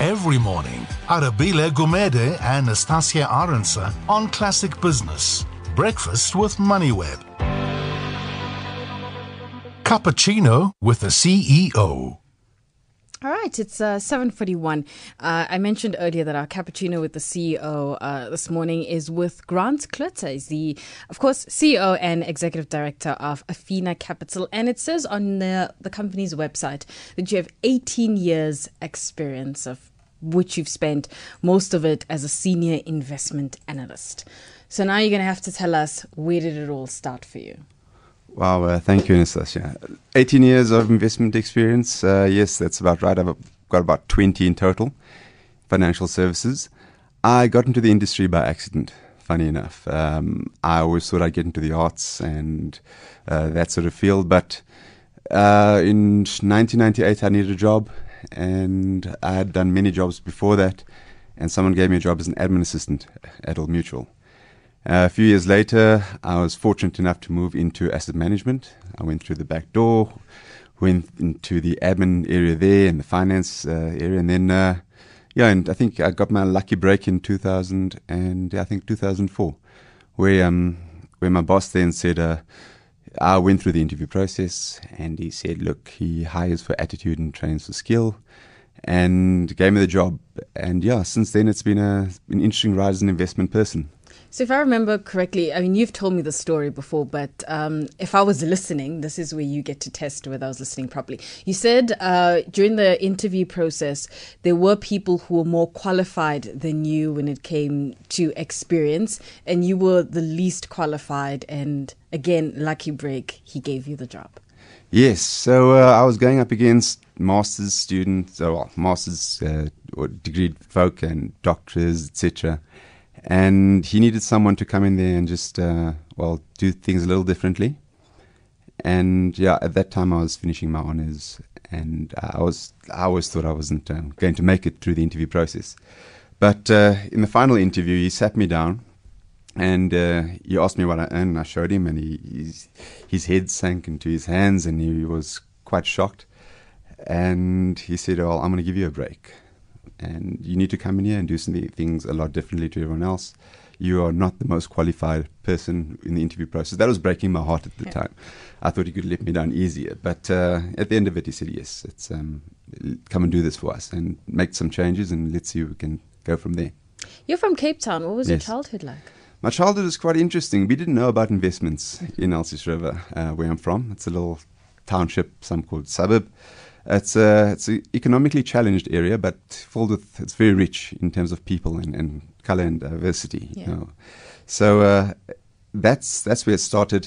Every morning, Arabile Gumede and Nastasia Aronsa on Classic Business. Breakfast with MoneyWeb. Cappuccino with the CEO. All right, it's 7:41. I mentioned earlier that our cappuccino with the CEO this morning is with Grant Klitzer. He's the, of course, CEO and Executive Director of Afina Capital. And it says on the company's website that you have 18 years experience, of which you've spent most of it as a senior investment analyst. So now you're going to have to tell us, where did it all start for you? Wow, thank you, Anastasia. 18 years of investment experience. Yes, that's about right. I've got about 20 in total, financial services. I got into the industry by accident, funny enough. I always thought I'd get into the arts and that sort of field. But in 1998, I needed a job, and I had done many jobs before that, and someone gave me a job as an admin assistant at Old Mutual. A few years later, I was fortunate enough to move into asset management. I went through the back door, went into the admin area there and the finance area, and then, and I think I got my lucky break in 2004, where my boss then said, I went through the interview process, and he said, look, he hires for attitude and trains for skill, and gave me the job. And since then it's been an interesting ride as an investment person. So if I remember correctly, I mean, you've told me the story before, but if I was listening, this is where you get to test whether I was listening properly. You said during the interview process, there were people who were more qualified than you when it came to experience, and you were the least qualified. And again, lucky break, he gave you the job. Yes. So I was going up against master's students, master's or degree folk and doctors, etc. And he needed someone to come in there and just, do things a little differently. And at that time I was finishing my honors, and I always thought I wasn't going to make it through the interview process. But in the final interview, he sat me down, and he asked me what I earned. I showed him, and his head sank into his hands, and he was quite shocked. And he said, well, I'm going to give you a break. And you need to come in here and do some things a lot differently to everyone else. You are not the most qualified person in the interview process. That was breaking my heart at the time. I thought he could let me down easier. But at the end of it, he said, yes, it's come and do this for us and make some changes, and let's see if we can go from there. You're from Cape Town. What was your childhood like? My childhood was quite interesting. We didn't know about investments in Elsies River, where I'm from. It's a little township, some call it suburb. It's an economically challenged area, but it's very rich in terms of people and color and diversity. Yeah. You know. So that's where it started.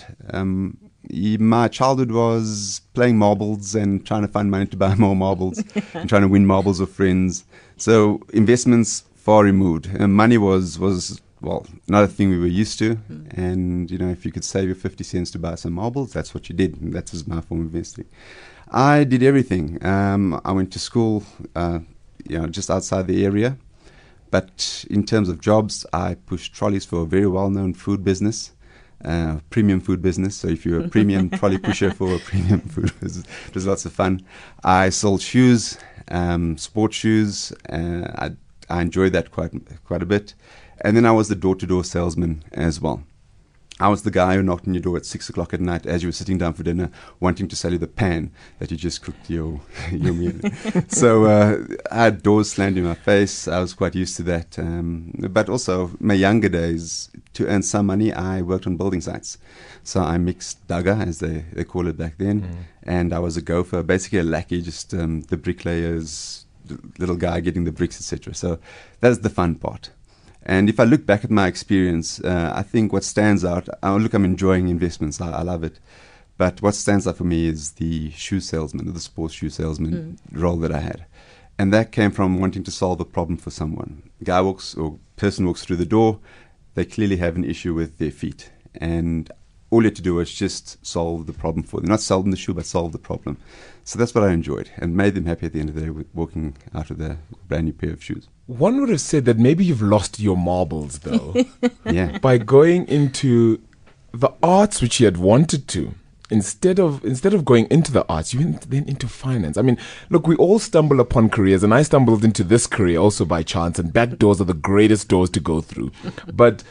My childhood was playing marbles and trying to find money to buy more marbles and trying to win marbles with friends. So investments far removed. Money was not a thing we were used to. And if you could save your 50 cents to buy some marbles, that's what you did. And that was my form of investing. I did everything. I went to school, just outside the area. But in terms of jobs, I pushed trolleys for a very well-known food business, premium food business. So if you're a premium trolley pusher for a premium food business, it was lots of fun. I sold shoes, sports shoes. I enjoyed that quite a bit. And then I was the door-to-door salesman as well. I was the guy who knocked on your door at 6 o'clock at night as you were sitting down for dinner, wanting to sell you the pan that you just cooked your meal in. So I had doors slammed in my face. I was quite used to that. But also, my younger days, to earn some money, I worked on building sites. So I mixed dagga, as they call it back then, and I was a gopher, basically a lackey, just the bricklayers, the little guy getting the bricks, etc. So that's the fun part. And if I look back at my experience, I think what stands out, I'm enjoying investments. I love it. But what stands out for me is the shoe salesman, the sports shoe salesman role that I had. And that came from wanting to solve a problem for someone. Person walks through the door, they clearly have an issue with their feet. And all you had to do was just solve the problem for them. Not sell them the shoe, but solve the problem. So that's what I enjoyed and made them happy at the end of the day with walking out with a brand new pair of shoes. One would have said that maybe you've lost your marbles, though. Yeah. By going into the arts, which you had wanted to, instead of going into the arts, you went then into finance. I mean, look, we all stumble upon careers, and I stumbled into this career also by chance, and back doors are the greatest doors to go through. But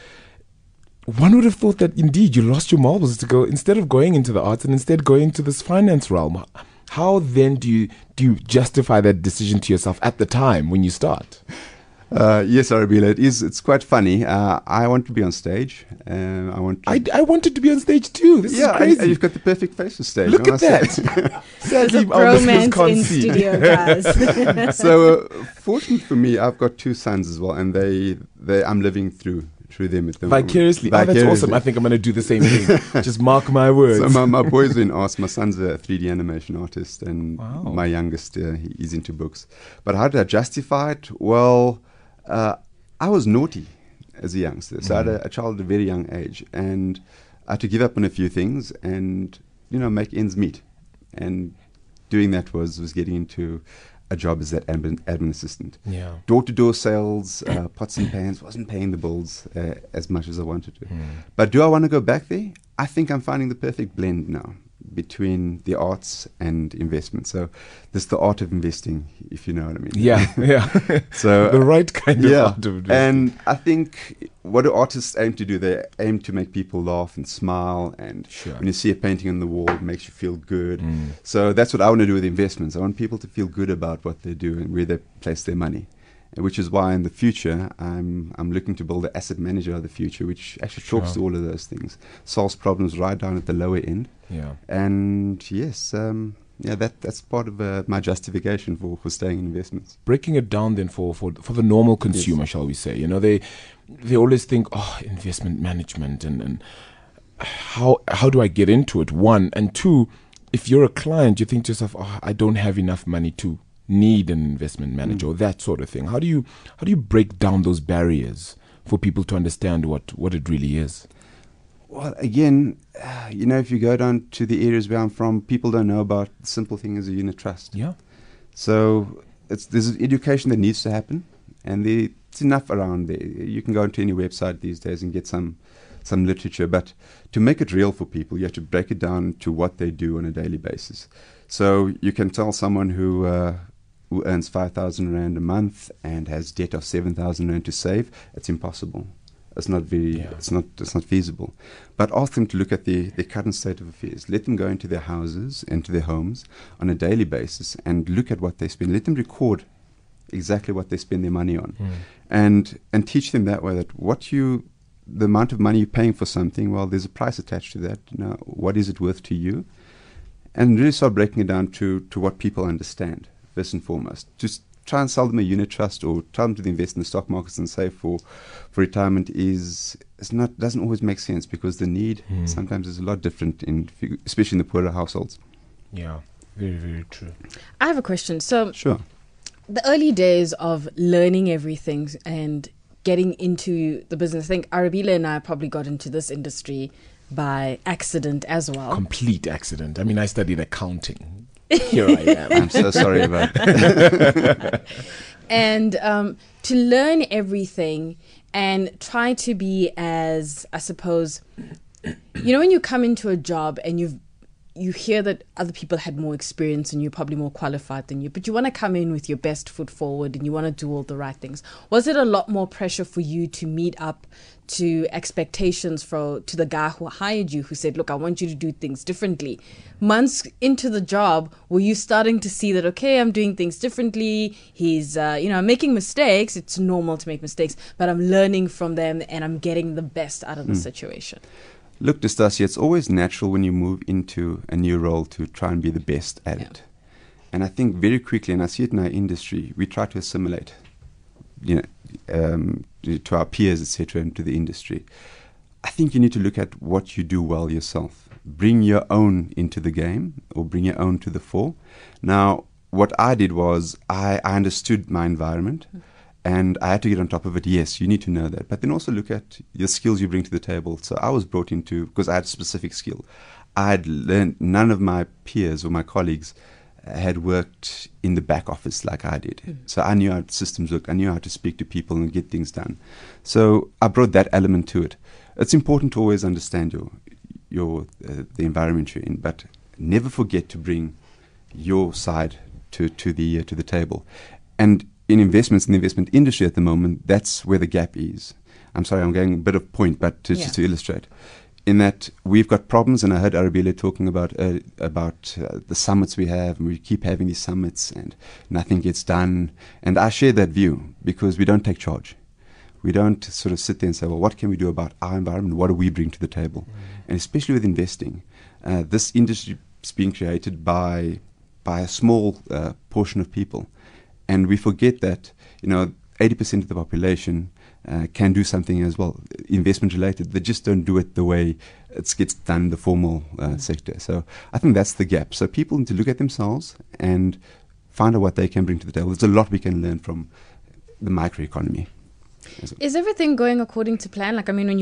one would have thought that indeed you lost your marbles to go, instead of going into the arts and instead going into this finance realm. How then do you justify that decision to yourself at the time when you start? Yes, Arabella, it's quite funny. I want to be on stage. I wanted to be on stage too. This is crazy. And you've got the perfect face for stage. Look at that. Sadly, our listeners can't see. Studio, guys. So, fortunate for me, I've got two sons as well, and I'm living through them with them. Vicariously. Oh, that's awesome. I think I'm going to do the same thing. Just mark my words. So my boys are in arts. My son's a 3D animation artist, and my youngest, he's into books. But how did I justify it? Well, I was naughty as a youngster. So I had a child at a very young age, and I had to give up on a few things and, make ends meet. And doing that was getting into a job as that admin assistant. Yeah. Door-to-door sales, pots and pans, wasn't paying the bills as much as I wanted to. But do I want to go back there? I think I'm finding the perfect blend now between the arts and investment. So this is the art of investing, if you know what I mean. Yeah. So the right kind of art of investing. And I think what do artists aim to do? They aim to make people laugh and smile, and when you see a painting on the wall, it makes you feel good. So that's what I want to do with investments. I want people to feel good about what they do and where they place their money. Which is why in the future I'm looking to build an asset manager of the future, which actually talks to all of those things, solves problems right down at the lower end. Yeah. And yes, that's part of my justification for staying in investments. Breaking it down then for the normal consumer, shall we say? They always think, investment management and how do I get into it? One, and two, if you're a client, you think to yourself, I don't have enough money to need an investment manager or that sort of thing. How do you break down those barriers for people to understand what it really is? Well, again, if you go down to the areas where I'm from, people don't know about the simple thing as a unit trust. Yeah. So there's an education that needs to happen, and it's enough around there. You can go into any website these days and get some literature, but to make it real for people, you have to break it down to what they do on a daily basis. So you can tell someone who earns 5,000 Rand a month and has debt of 7,000 Rand to save, it's impossible. It's not it's not feasible. But ask them to look at the current state of affairs. Let them go into their houses, into their homes on a daily basis and look at what they spend. Let them record exactly what they spend their money on, and teach them that way that the amount of money you're paying for something, well, there's a price attached to that. What is it worth to you? And really start breaking it down to what people understand, first and foremost. Just try and sell them a unit trust or tell them to invest in the stock markets and save for retirement doesn't always make sense, because the need sometimes is a lot different, especially in the poorer households. Yeah, very, very true. I have a question. So, sure. The early days of learning everything and getting into the business, I think Arabella and I probably got into this industry by accident as well. Complete accident. I mean, I studied accounting. Here I am. I'm so sorry about that. And to learn everything and try to be as, I suppose, when you come into a job and you hear that other people had more experience and you're probably more qualified than you, but you want to come in with your best foot forward and you want to do all the right things. Was it a lot more pressure for you to meet up to expectations to the guy who hired you, who said, look, I want you to do things differently? Months into the job, were you starting to see that, okay, I'm doing things differently, he's I'm making mistakes, it's normal to make mistakes, but I'm learning from them and I'm getting the best out of the situation? Look, Nastasia, it's always natural when you move into a new role to try and be the best at it. And I think very quickly, and I see it in our industry, we try to assimilate, to our peers, etc., and to the industry. I think you need to look at what you do well yourself. Bring your own into the game, or bring your own to the fore. Now, what I did was I understood my environment. And I had to get on top of it. Yes, you need to know that. But then also look at the skills you bring to the table. So I was brought into, because I had a specific skill. I had learned, none of my peers or my colleagues had worked in the back office like I did. So I knew how systems work. I knew how to speak to people and get things done. So I brought that element to it. It's important to always understand the environment you're in, but never forget to bring your side to the table. And in investments, in the investment industry at the moment, that's where the gap is. I'm sorry, I'm going a bit of point, but just to illustrate, in that we've got problems, and I heard Arabile talking about the summits we have, and we keep having these summits, and nothing gets done. And I share that view because we don't take charge. We don't sort of sit there and say, well, what can we do about our environment? What do we bring to the table? And especially with investing, this industry is being created by a small portion of people. And we forget that, 80% of the population can do something as well, investment related. They just don't do it the way it gets done in the formal sector. So I think that's the gap. So people need to look at themselves and find out what they can bring to the table. There's a lot we can learn from the microeconomy. Is everything going according to plan?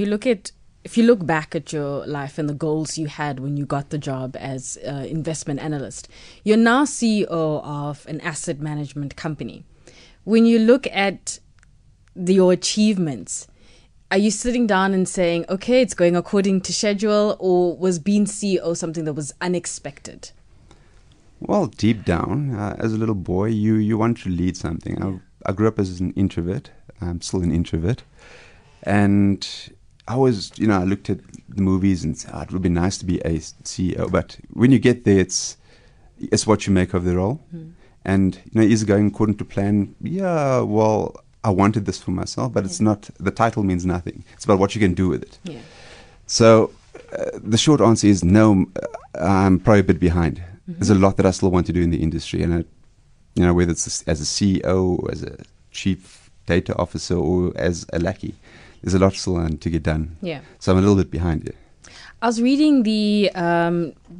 If you look back at your life and the goals you had when you got the job as investment analyst, you're now CEO of an asset management company. When you look at your achievements, are you sitting down and saying, okay, it's going according to schedule, or was being CEO something that was unexpected? Well, deep down, as a little boy, you want to lead something. I grew up as an introvert. I'm still an introvert. And I was, I looked at the movies and said, it would be nice to be a CEO. But when you get there, it's what you make of the role. And, is it going according to plan? Yeah, well, I wanted this for myself, but it's not, the title means nothing. It's about what you can do with it. Yeah. So the short answer is no, I'm probably a bit behind. There's a lot that I still want to do in the industry. And, whether it's as a CEO, as a chief data officer, or as a lackey, there's a lot still to get done. Yeah. So I'm a little bit behind here. I was reading let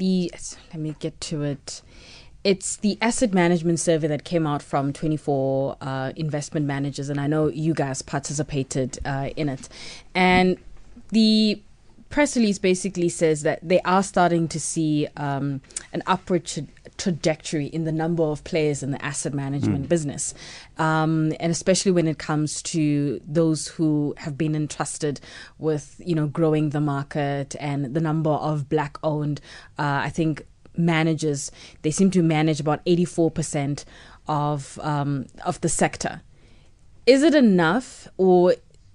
me get to it. It's the asset management survey that came out from 24 investment managers, and I know you guys participated in it. And the press release basically says that they are starting to see an upward trajectory in the number of players in the asset management business, and especially when it comes to those who have been entrusted with, growing the market, and the number of Black-owned, I think, managers. They seem to manage about 84% of the sector. Is it enough, or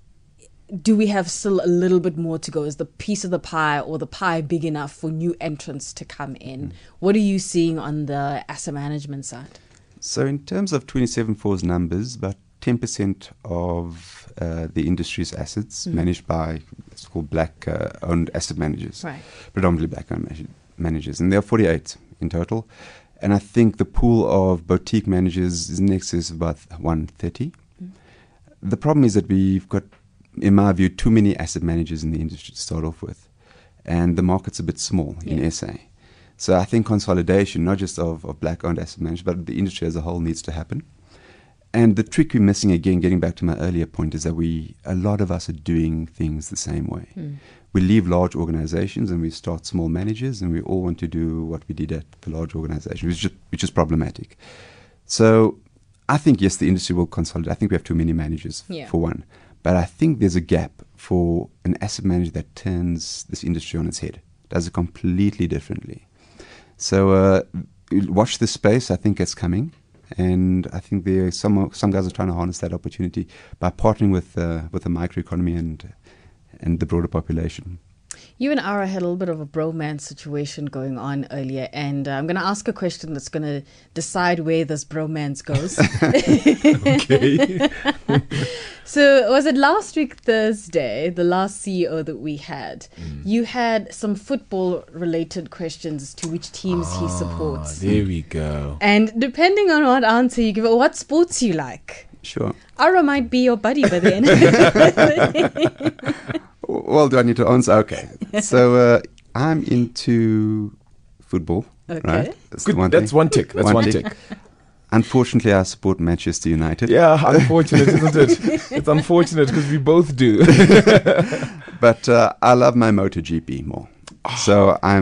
do we have still a little bit more to go? Is the piece of the pie, or the pie, big enough for new entrants to come in? What are you seeing on the asset management side? So in terms of 274's numbers, about 10% of the industry's assets managed by, it's called Black-owned asset managers, right. Predominantly Black-owned managers. And there are 48 in total. And I think the pool of boutique managers is in excess of about 130. The problem is that we've got, in my view, too many asset managers in the industry to start off with. And the market's a bit small in SA. So I think consolidation, not just of Black-owned asset managers, but the industry as a whole, needs to happen. And the trick we're missing, again, getting back to my earlier point, is that a lot of us are doing things the same way. We leave large organizations and we start small managers, and we all want to do what we did at the large organization, which is problematic. So I think, yes, the industry will consolidate. I think we have too many managers, for one. But I think there's a gap for an asset manager that turns this industry on its head, does it completely differently. So watch this space. I think it's coming. And I think there some guys are trying to harness that opportunity by partnering with the microeconomy and the broader population. You and Ara had a little bit of a bromance situation going on earlier, and I'm going to ask a question that's going to decide where this bromance goes. Okay. So was it last week Thursday, the last CEO that we had, you had some football-related questions as to which teams he supports. There we go. And depending on what answer you give, what sports you like. Sure. Ara might be your buddy by the end. Well, do I need to answer? Okay. So I'm into football. Okay. Right? That's one tick. That's one tick. Unfortunately, I support Manchester United. Yeah, unfortunate, isn't it? It's unfortunate because we both do. But I love my MotoGP more. So I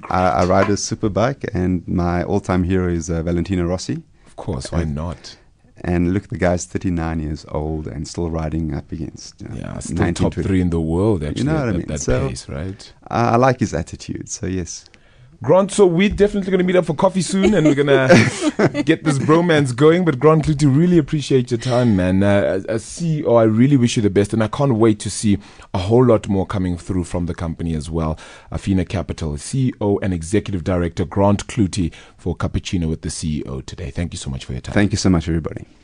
ride a superbike, and my all-time hero is Valentino Rossi. Of course, why not? And look, the guy's 39 years old and still riding up against still top 3 in the world, actually, you know what at I mean? that So, pace, right? I like his attitude, so yes. Grant, so we're definitely going to meet up for coffee soon, and we're going to get this bromance going. But Grant Cloete, really appreciate your time, man. As CEO, I really wish you the best, and I can't wait to see a whole lot more coming through from the company as well. Afina Capital, CEO and Executive Director Grant Cloete for Cappuccino with the CEO today. Thank you so much for your time. Thank you so much, everybody.